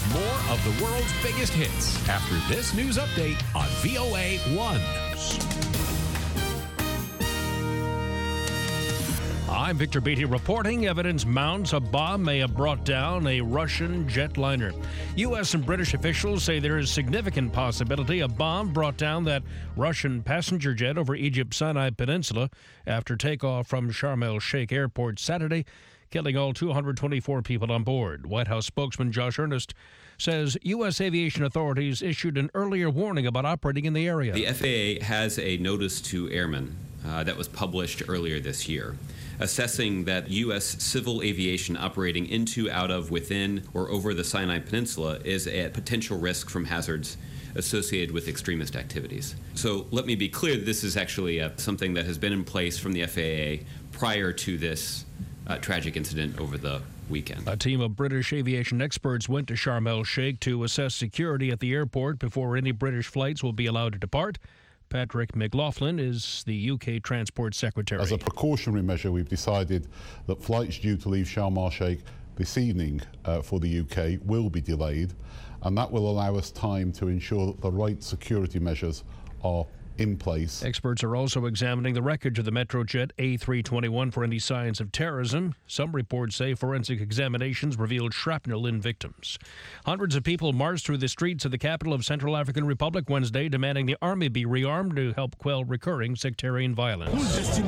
more of the world's biggest hits after this news update on VOA 1. I'm Victor Beatty reporting. Evidence mounts a bomb may have brought down a Russian jetliner. U.S. and British officials say there is significant possibility a bomb brought down that Russian passenger jet over Egypt's Sinai Peninsula after takeoff from Sharm el-Sheikh Airport Saturday, killing all 224 people on board. White House spokesman Josh Earnest says U.S. aviation authorities issued an earlier warning about operating in the area. The FAA has a notice to airmen that was published earlier this year, assessing that U.S. civil aviation operating into, out of, within, or over the Sinai Peninsula is at potential risk from hazards associated with extremist activities. So let me be clear, this is actually something that has been in place from the FAA prior to this tragic incident over the weekend. A team of British aviation experts went to Sharm el-Sheikh to assess security at the airport before any British flights will be allowed to depart. Patrick McLaughlin is the UK Transport Secretary. As a precautionary measure, we've decided that flights due to leave Sharm el-Sheikh this evening for the UK will be delayed, and that will allow us time to ensure that the right security measures are in place. Experts are also examining the wreckage of the Metrojet A321 for any signs of terrorism. Some reports say forensic examinations revealed shrapnel in victims. Hundreds of people marched through the streets of the capital of Central African Republic Wednesday, demanding the army be rearmed to help quell recurring sectarian violence.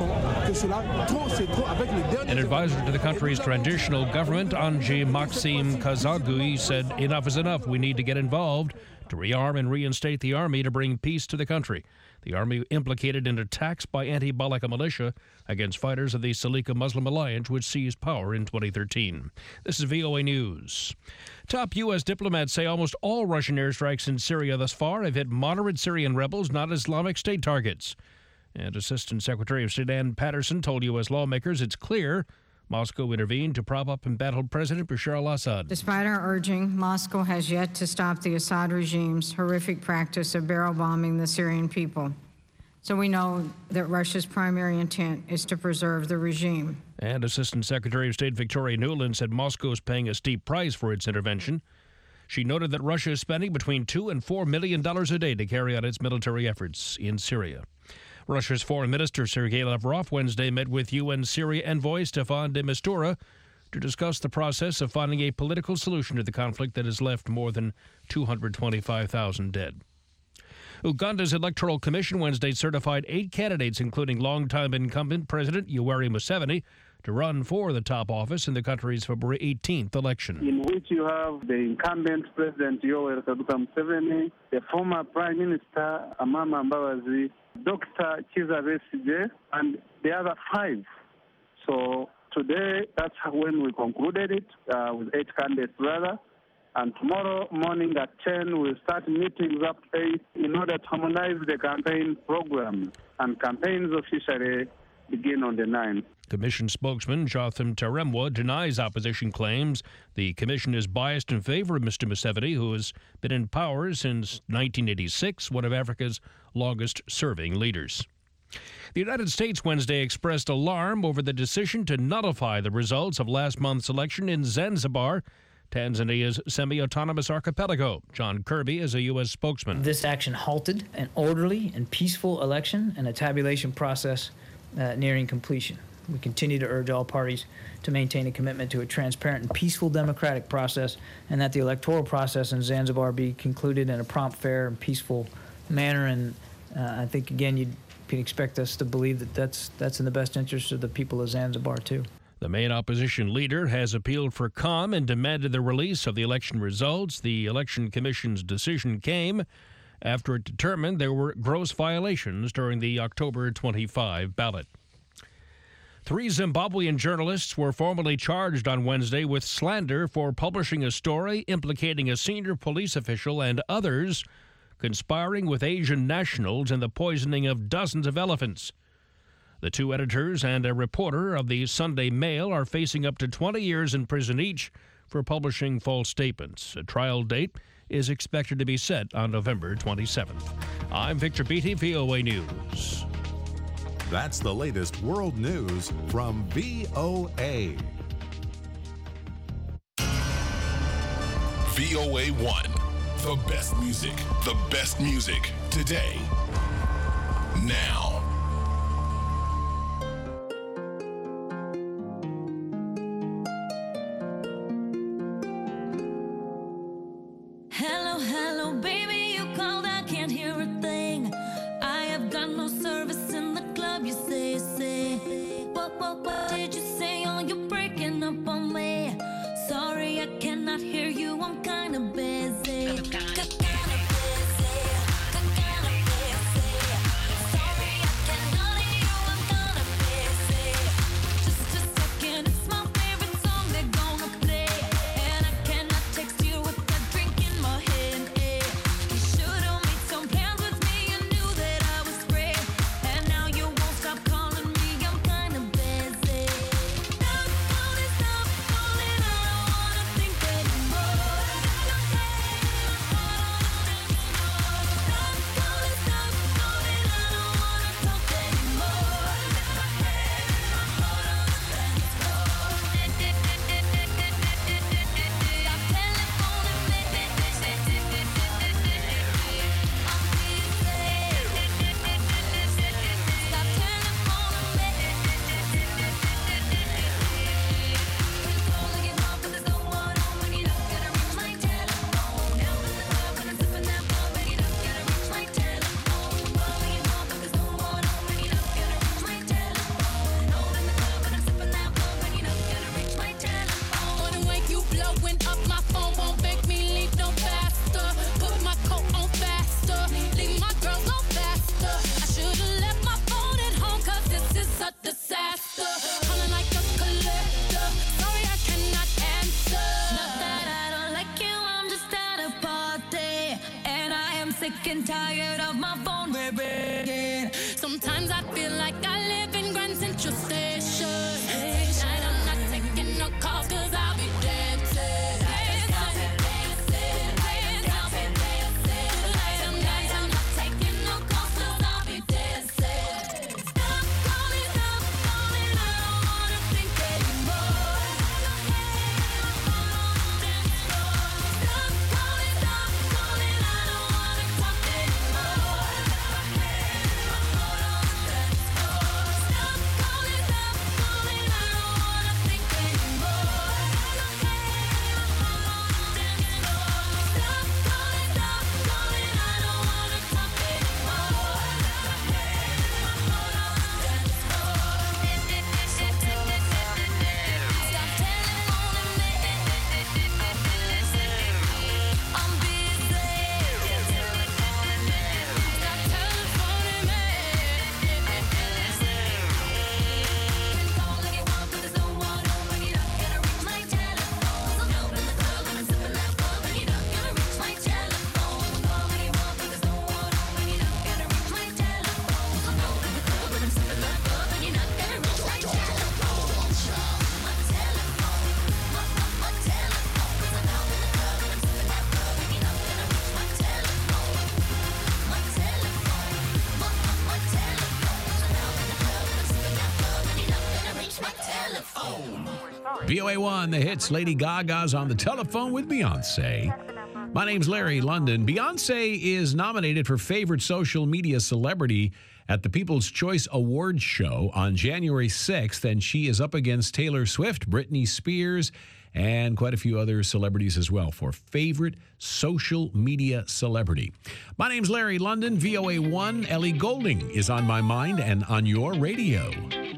An advisor to the country's transitional government, Anji Maxime Kazagui, said enough is enough. We need to get involved to rearm and reinstate the army to bring peace to the country. The army implicated in attacks by anti-Balaka militia against fighters of the Salika Muslim Alliance, which seized power in 2013. This is VOA News. Top U.S. diplomats say almost all Russian airstrikes in Syria thus far have hit moderate Syrian rebels, not Islamic State targets. And Assistant Secretary of State Ann Patterson told U.S. lawmakers it's clear Moscow intervened to prop up embattled President Bashar al-Assad. Despite our urging, Moscow has yet to stop the Assad regime's horrific practice of barrel bombing the Syrian people. So we know that Russia's primary intent is to preserve the regime. And Assistant Secretary of State Victoria Nuland said Moscow is paying a steep price for its intervention. She noted that Russia is spending between $2 and $4 million a day to carry out its military efforts in Syria. Russia's Foreign Minister Sergei Lavrov Wednesday met with UN Syria envoy Staffan de Mistura to discuss the process of finding a political solution to the conflict that has left more than 225,000 dead. Uganda's Electoral Commission Wednesday certified 8 candidates, including longtime incumbent President Yoweri Museveni, to run for the top office in the country's February 18th election. In which you have the incumbent President Yoweri Kaguta Museveni, the former Prime Minister Amama Mbabazi, Dr. Kizza Besigye, and the other 5. So today, that's when we concluded it, with 8 candidates rather. And tomorrow morning at 10, we'll start meetings up to 8 in order to harmonize the campaign program. And campaigns officially begin on the 9th. Commission spokesman Jotham Taremwa denies opposition claims the commission is biased in favor of Mr. Museveni, who has been in power since 1986, one of Africa's longest-serving leaders. The United States Wednesday expressed alarm over the decision to nullify the results of last month's election in Zanzibar, Tanzania's semi-autonomous archipelago. John Kirby is a U.S. spokesman. This action halted an orderly and peaceful election and a tabulation process nearing completion. We continue to urge all parties to maintain a commitment to a transparent and peaceful democratic process, and that the electoral process in Zanzibar be concluded in a prompt, fair, and peaceful manner. And I think, again, you can expect us to believe that that's in the best interest of the people of Zanzibar, too. The main opposition leader has appealed for calm and demanded the release of the election results. The Election Commission's decision came after it determined there were gross violations during the October 25 ballot. 3 Zimbabwean journalists were formally charged on Wednesday with slander for publishing a story implicating a senior police official and others conspiring with Asian nationals in the poisoning of dozens of elephants. The 2 editors and a reporter of the Sunday Mail are facing up to 20 years in prison each for publishing false statements. A trial date is expected to be set on November 27th. I'm Victor Beatty, VOA News. That's the latest world news from VOA. VOA1. The best music. The best music. Today. Now. Hello, hello, baby, you called, I can't hear a thing. I have got no service in the club, you say. What did you say? Oh, you're breaking up on me. Sorry, I cannot hear you, I'm kinda busy. and tired of my phone ringing. Sometimes I feel like I live in Grand Central Station. Tonight I'm not taking no calls 'cause I'll be dancing. Tonight I'm not taking no calls 'cause I'll be dancing. Stop calling, I don't wanna think anymore. Stop calling, I don't wanna talk anymore. Stop calling, I don't wanna think anymore. Stop calling, I don't wanna talk anymore. Stop telephoning me. I'm busy. Stop telefoning me. Call if you want, but there's no one home when you're not gonna reach my telephone. I'm out in the club and I'm sipping that bug when you're not gonna reach my telephone. Call if you want, but there's no one home when you're not gonna reach my telephone. I'm out in the club and I'm sipping that bug when you're not gonna reach my telephone. My telephone, my telephone. 'Cause I'm out in the club and I'm sipping that bug when you're not gonna reach my telephone. My telephone, my telephone. 'Cause I'm out in the club and I'm sipping that bug when you're not gonna reach my telephone. VOA1, the hits. Lady Gaga's on the telephone with Beyonce. My name's Larry London. Beyonce is nominated for Favorite Social Media Celebrity at the People's Choice Awards show on January 6th, and she is up against Taylor Swift, Britney Spears, and quite a few other celebrities as well for Favorite Social Media Celebrity. My name's Larry London. VOA1, Ellie Goulding is on my mind and on your radio.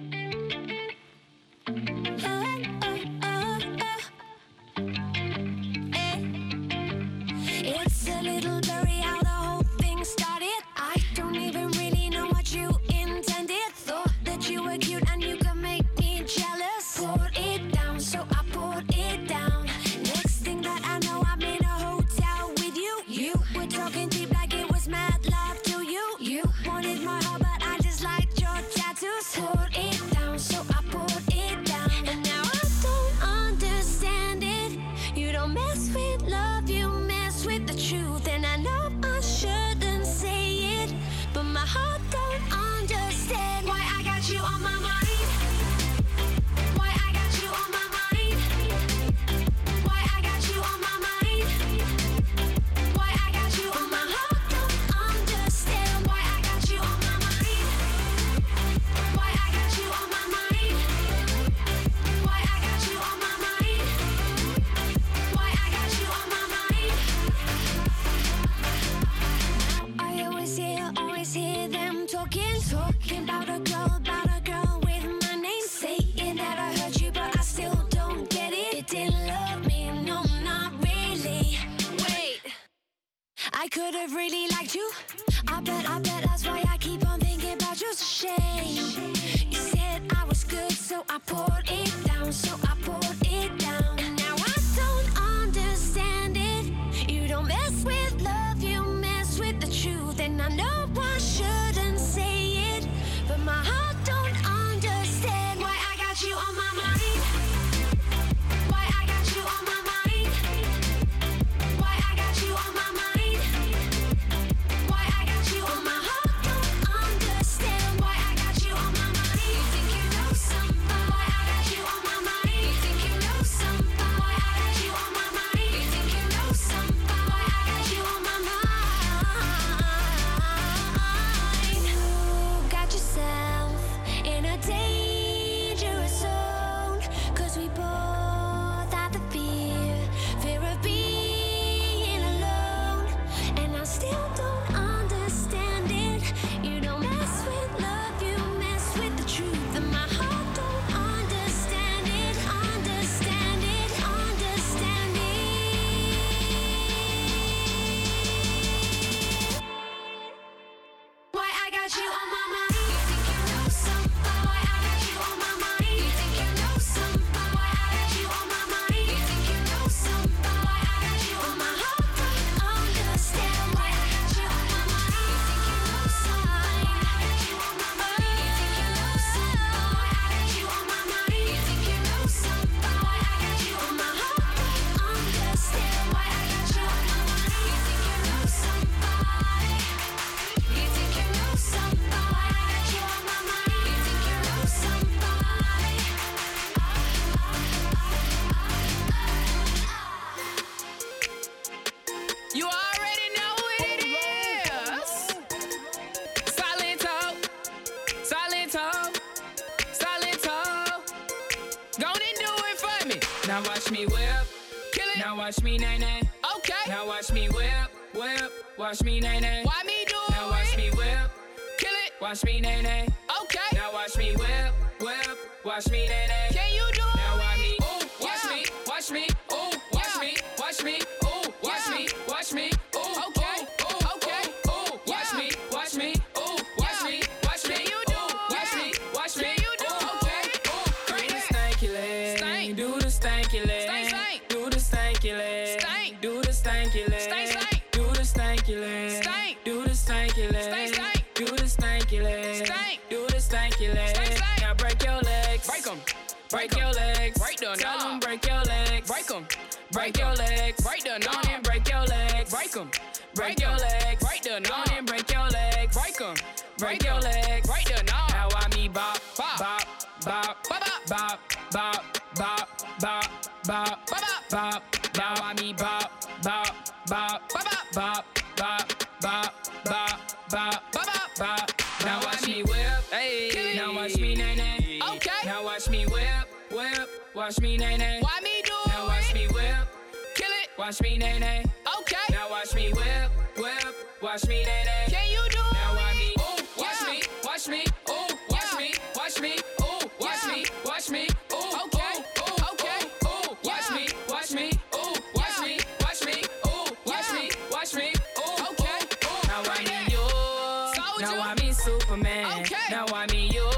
It's a little blurry how the whole thing started. I don't even really know what you intended. Thought that you were cute and you could make me jealous. Poured it down, so I poured it down. Next thing that I know, I'm in a hotel with you. You were talking deep like it was mad love to you. You wanted my heart, but I just liked your tattoos. Poured it down, so I poured it down. And now I don't understand it. You don't mess with love, you mess with the truth. And I know I shouldn't say it, but my heart don't understand why I got you on my mind. Why I got you on my mind. Why I got you on my mind. I could have really liked you. I bet that's why I keep on thinking about you. It's a shame. You said I was good, so I poured it down, And now I don't understand it. You don't mess with love, you mess with the truth. And I know I shouldn't say it, but my heart don't understand why I got you on my mind. Why I got you on my mind. Why I got you on my mind. Why I got you on my heart don't understand why I got you on my mind. You think you know something? Why I got you on my mind. You think you know something? Why I got you on my mind. You think you know something? Why I got you on my mind. You got yourself in a dangerous zone, 'cause we both had the fear of being alone. And I still don't understand it. You don't mess with love, you mess with the truth. And my heart don't understand it, understand it, understand it. Why I got you on my mind. You think you know something? Why I got you on my mind. You think you know something? Why I got you on my mind. You think you know something? Why I got you on my heart don't understand why I got you on my mind. You think you know something? Why I got you on my mind. You think you know something? Why I got you on my mind. You think you know something? Why I got you on my heart don't understand why I got you on my mind. You think you know something? You think you know something? Why I got you on my mind. You think you know something? You already know who it is. Silento, Silento, Silento. Go on and do it for me. Now watch me whip, kill it. Now watch me nay nay. Okay. Now watch me whip, whip. Watch me nay nay. Why me do it? Now watch me whip, kill it. Watch me nay nay. Okay. Now watch me whip, whip. Watch me nay nay. Can you do it? Now watch me, ooh, watch me, watch me, ooh, watch me, watch me, ooh, watch me, watch me, ooh, okay, ooh, okay, ooh, watch me, watch me, ooh, watch me, watch me, you do, watch me, watch me, you do, okay, ooh, do the stanky leg, do the stanky leg, do the stanky leg, do the stanky leg, do the stanky leg, do the stanky leg, do the stanky leg, do the stanky leg. Now break your legs, break them. Break your legs, break the tell them break your legs, break them. Break your legs, break the knob and break your legs, break them. Break your legs, break the knob and break your legs, break them. Break your legs, break the knob. Now I me bop, bop, bop, bop, bop, bop, bop, bop, bop, bop, bop. Now I me bop, bop, bop, bop, bop, bop, bop, bop, bop, bop. Now watch me whip, hey. Now watch me nay nay. Okay. Now watch me whip, whip. Watch me nay nay. Why me do it? Now watch me whip, kill it. Watch me nay nay. Okay. Now watch me whip, whip. Watch me nay nay. Can you do it? Now watch me, ooh, watch me, watch me, ooh, watch me, watch me, ooh, watch me, watch me, ooh, okay, ooh, okay, ooh, watch me, watch me, ooh, watch me, watch me, ooh, watch me, watch me, ooh, okay, ooh. Now I mean you, now I mean Superman. Okay. Now I mean you,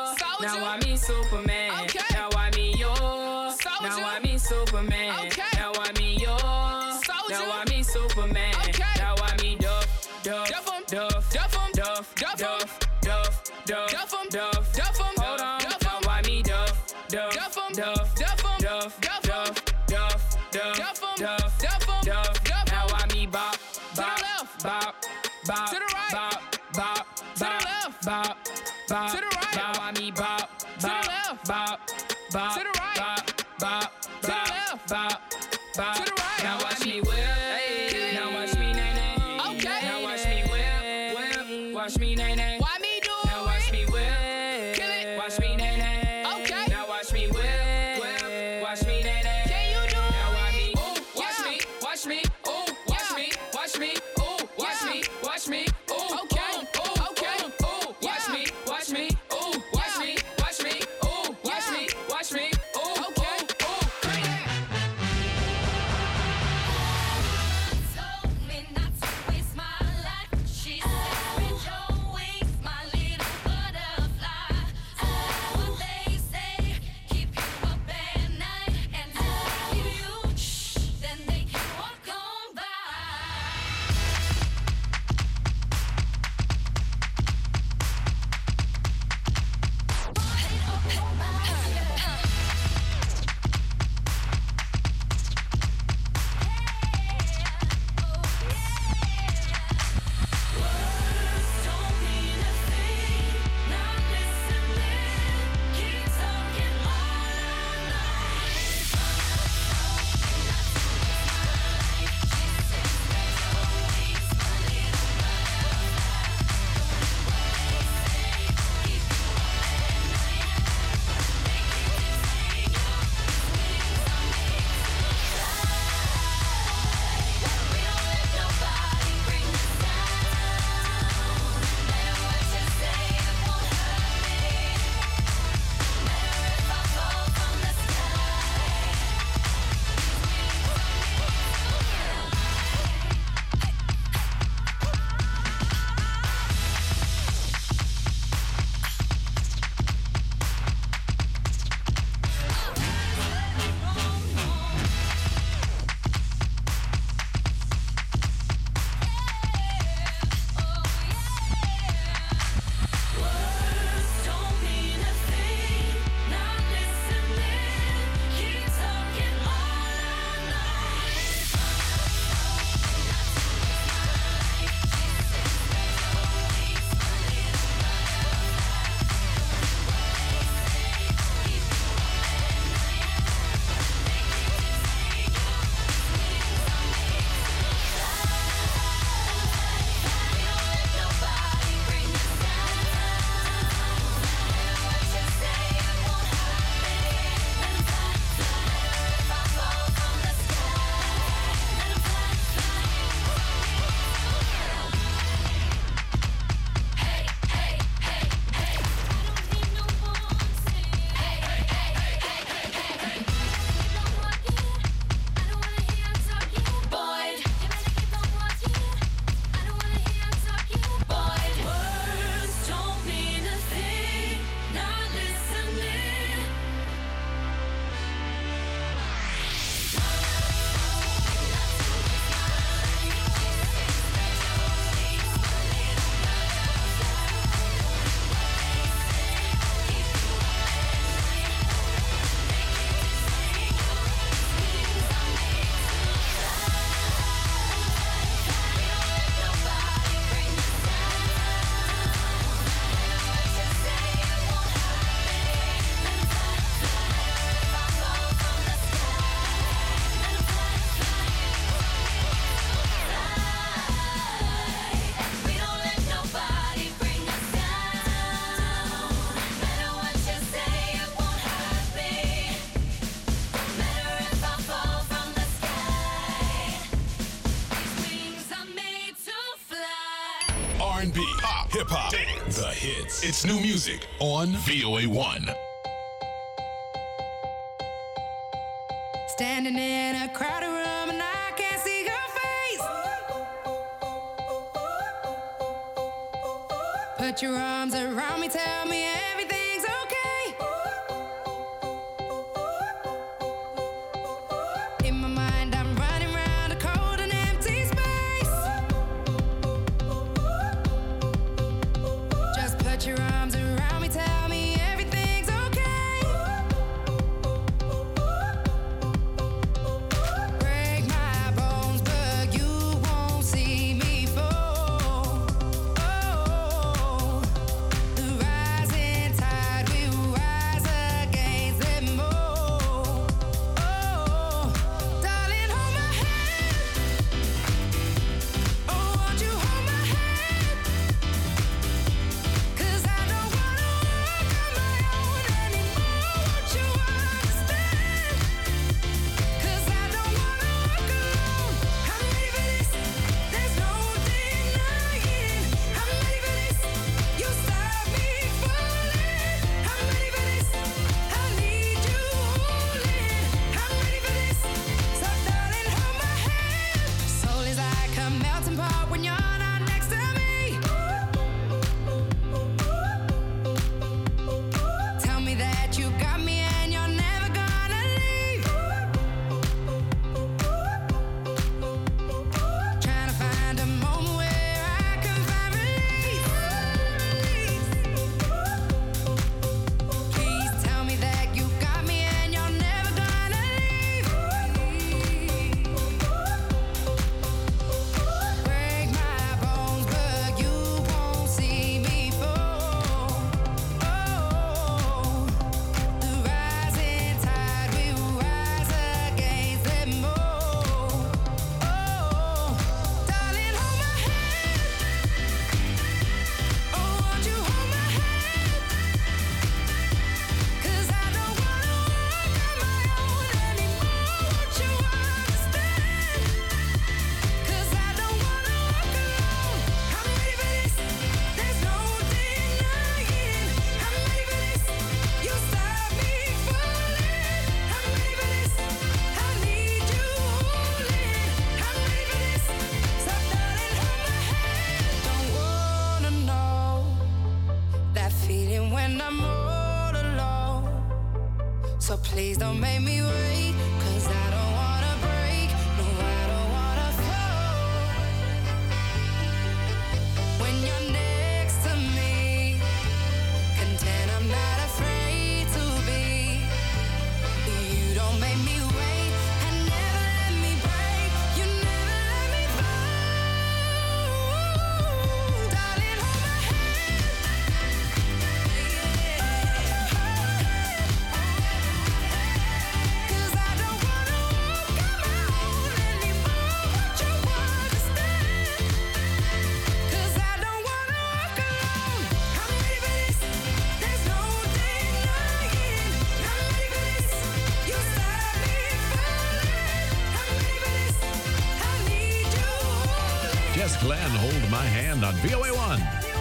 now I mean Superman. Okay. Now I mean you, now I mean Superman. Okay. Now I mean you, now I mean Superman. Okay. Now I mean Duff, Duff, Duff, Duff, Duff, Duff, Duff, Duff, Duff, Duff, Duff, Duff. Hold on. Now I mean Duff, Duff, Duff, Duff, Duff, Duff, Duff, Duff, Duff, Duff, Duff. Now I mean bop, bop, bop, bop, to the right, bop, bop, to the left, bop, bop, to the right. Now I mean bop, bop, bop, bop, to the right, bop, bop, to the left, bop, bop, to the right. Now watch me whip, hey. Now watch me nay nay. Okay. Now watch me whip, whip. Watch me nay nay. Why me do it? Now watch me whip, kill it. Watch me nay nay. Okay. Now watch me whip, whip. Watch me nay nay. Can you do it? Now watch me, ooh, watch me, watch me, ooh, watch me, watch me, ooh, watch me, watch me, ooh, okay, ooh, okay, ooh, watch me, watch me, ooh, watch me, watch me, ooh, watch me, watch me, ooh, okay, ooh. Told me not to R&B, pop, hip-hop, dance, the hits. It's new music on VOA1. Standing in a crowded room and I can't see your face. Put your arms around me, tell me everything's okay. In my mind, I'm running around a cold and empty space. Just put your arms around me, tell me everything's okay. Break my bones, but you won't see me fall. Oh, the rising tide will rise against them all. Oh, darling, hold my hand. Oh, won't you hold my hand? 'Cause I don't wanna walk on my own anymore. Won't you understand? 'Cause I don't wanna walk alone. I'm ready for this. There's no denying. I'm ready for this. You stop me falling. I'm ready for this. I need you holding. I'm ready for this. So darling, hold my hand. Soul is like a melting pot when you're not next to me. Tell me that you got me and you're never gonna leave. Trying to find a moment where I can find relief. Please tell me that you got me and you're never gonna leave. Break my bones, but you won't see me fall. Oh, the rising tide will rise against them all. Oh, darling, hold my hand. Oh, won't you hold my hand? 'Cause I don't wanna walk on my own anymore. Won't you understand? 'Cause I don't wanna walk alone. I'm ready for this. There's no denying. I'm ready for this. You stop me falling. I'm ready for this. I need you holding. I'm ready for this. So darling, hold my hand. Don't wanna know that feeling when I'm all alone. So please don't make me wait, 'cause I don't wanna break. No, I don't wanna fall. When you're next to me, content, I'm not afraid to be. You don't make me wait and never let me break. You never let me fall. Darling, hold my hand. 'Cause I don't wanna walk on my own anymore. Won't you understand? 'Cause I don't wanna walk alone. I'm ready for this. There's no denying. I'm ready for this. You stop me falling. I'm ready for this. I need you holding. Jess Glenn, Hold My Hand on VOA1.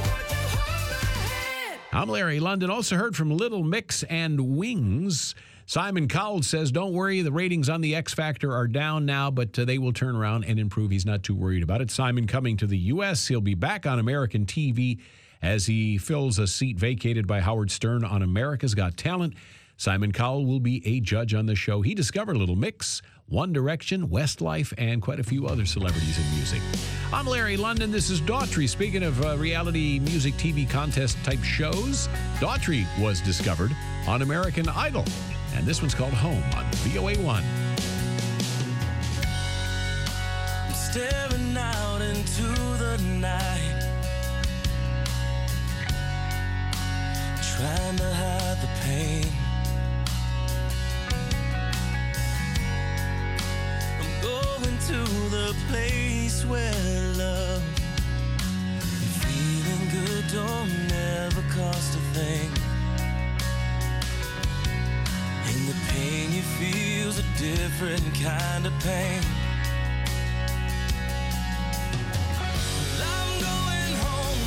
I'm Larry London. Also heard from Little Mix and Wings. Simon Cowell says, don't worry, the ratings on the X Factor are down now, but they will turn around and improve. He's not too worried about it. Simon coming to the U.S. He'll be back on American TV as he fills a seat vacated by Howard Stern on America's Got Talent. Simon Cowell will be a judge on the show. He discovered Little Mix, One Direction, Westlife, and quite a few other celebrities in music. I'm Larry London. This is Daughtry. Speaking of reality music TV contest type shows, Daughtry was discovered on American Idol. And this one's called Home on VOA1. I'm staring out into the night, trying to hide the pain. I'm going to the place where love and feeling good don't ever cost a thing. And the pain you feel's a different kind of pain. Well, I'm going home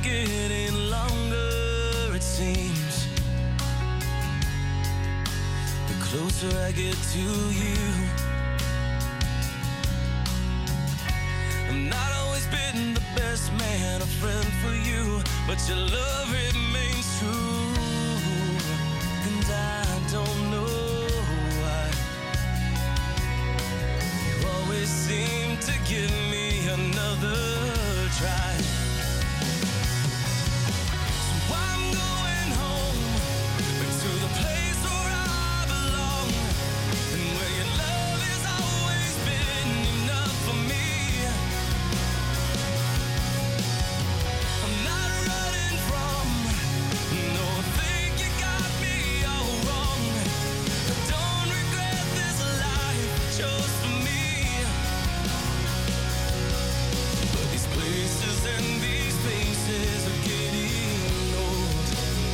getting longer, it seems. The closer I get to you. I've not always been the best man, a friend for you, but your love remains true. And I don't know why you always seem to give me another try. So I'm going home to the place where I belong, and where your love has always been enough for me. I'm not running from, no, I think you got me all wrong. I don't regret this life I chose for me. But these places and these faces are getting old.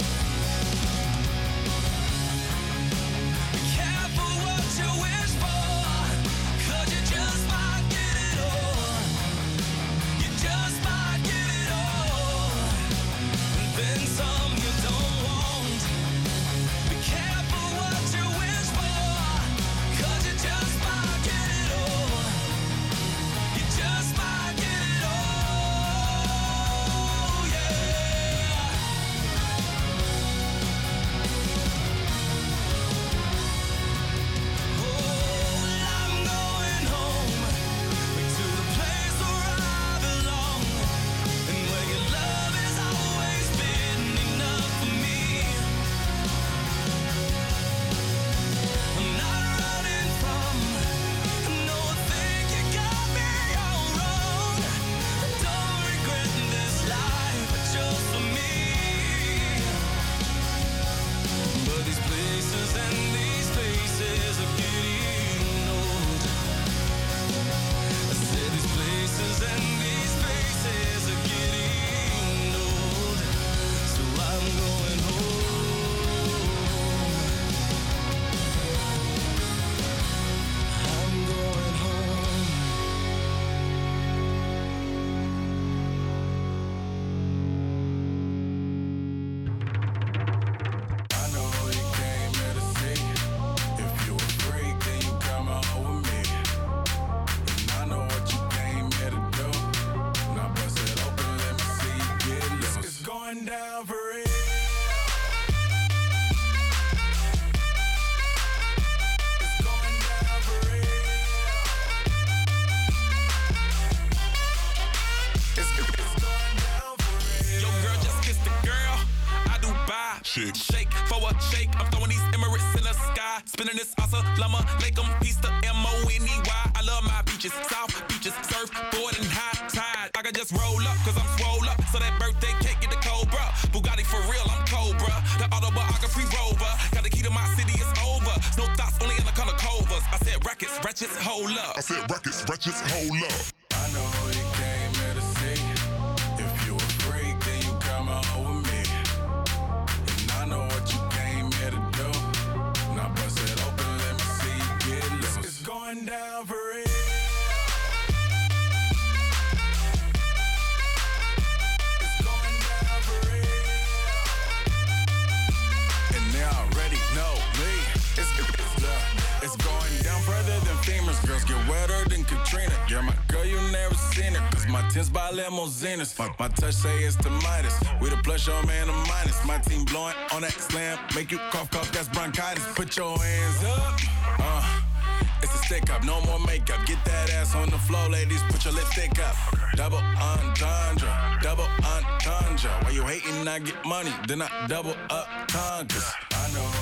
Be careful what you wish for, 'cause you just might get it all. You just might get it all, and then some you don't want. Be careful what you wish for, 'cause you just might get it all. You just might get it all, yeah. Oh, well, I'm going home to the place where I belong, and where your love has always been enough for me. I'm not running from, no, I think you got me all wrong. I don't regret this life I chose for me. But these places and these faces are getting old. I said these places and these faces are getting old. So I'm going home. I'm going home. I know you came here to see. If you a freak, then you come home with me. And I know what you came here to do. Now bust it open, let me see you get loose. It's going down for real. It's going down for real. It's going down for real. Yo, girl, just kiss the girl. I do buy. Shake for a shake. I'm throwing these Emirates in the sky. Spinning this Assalamu alaikum. Peace to M-O-N-E-Y. I love my beaches. South beaches. Surfboard and high tide. I can just roll up, 'cause I'm swole up. So that birthday cake get the Cobra. Bugatti for real, I'm Cobra. The autobiography rover. Got the key to my city, it's over. No thoughts, only in the color covers. I said rackets, wretches, hold up. I said rackets, wretches, hold up. I know you came here to see. If you a freak, then you come home with me. And I know what you came here to do. Now bust it open, let me see you get loose. It's going down for real. It's going down for real. And they already know me. It's going down further than famous. Girls get wetter than Katrina. You're my girl, you never seen it. 'Cause my tins by limousines. My touch say it's the Midas. We the plus, your man, a minus. My team blowing on that slam. Make you cough, that's bronchitis. Put your hands up. It's a stick up, no more makeup. Get that ass on the floor, ladies. Put your lipstick up. Double entendre, double entendre. Why you hating? I get money, then I double up conquers. I know